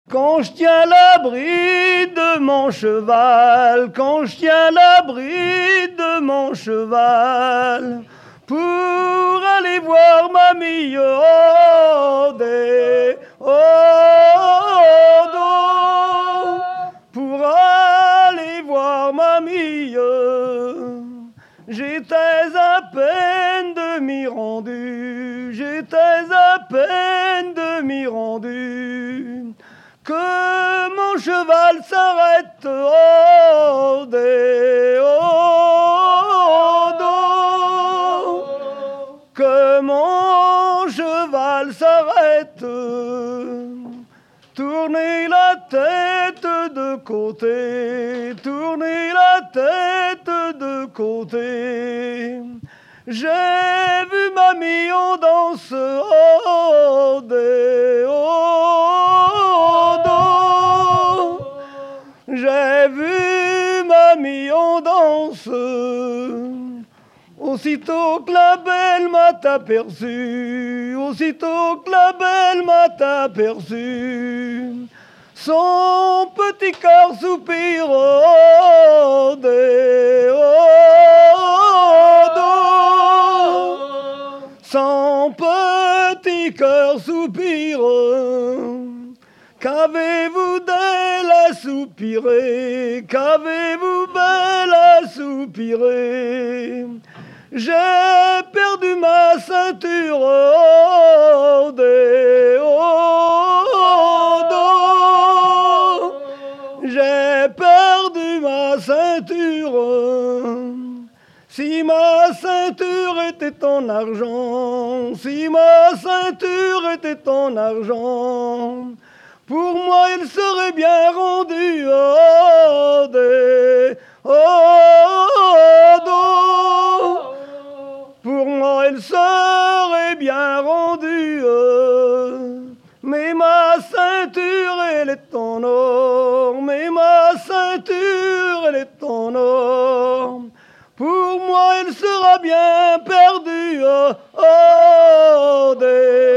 Quand je tiens l'abri de mon cheval, quand je tiens l'abri de mon cheval, pour aller voir mamie pour aller voir mamie, j'étais à peine de m'y rendu, j'étais à peine de m'y rendu, que mon cheval s'arrête que mon cheval s'arrête, tourner la tête de côté, tourner la tête de côté. J'ai vu mamie en danse j'ai vu mamie en danse. Aussitôt que la belle m'a aperçu, aussitôt que la belle m'a aperçu, son petit cœur soupire son petit cœur soupire. Qu'avez-vous d'elle à soupirer, qu'avez-vous belle à soupirer? J'ai perdu ma ceinture j'ai perdu ma ceinture. Si ma ceinture était en argent, si ma ceinture était en argent, pour moi il serait bien rendu pour moi il serait bien rendu, mais ma ceinture elle est en or, mais ma ceinture elle est en or, pour moi il sera bien perdu.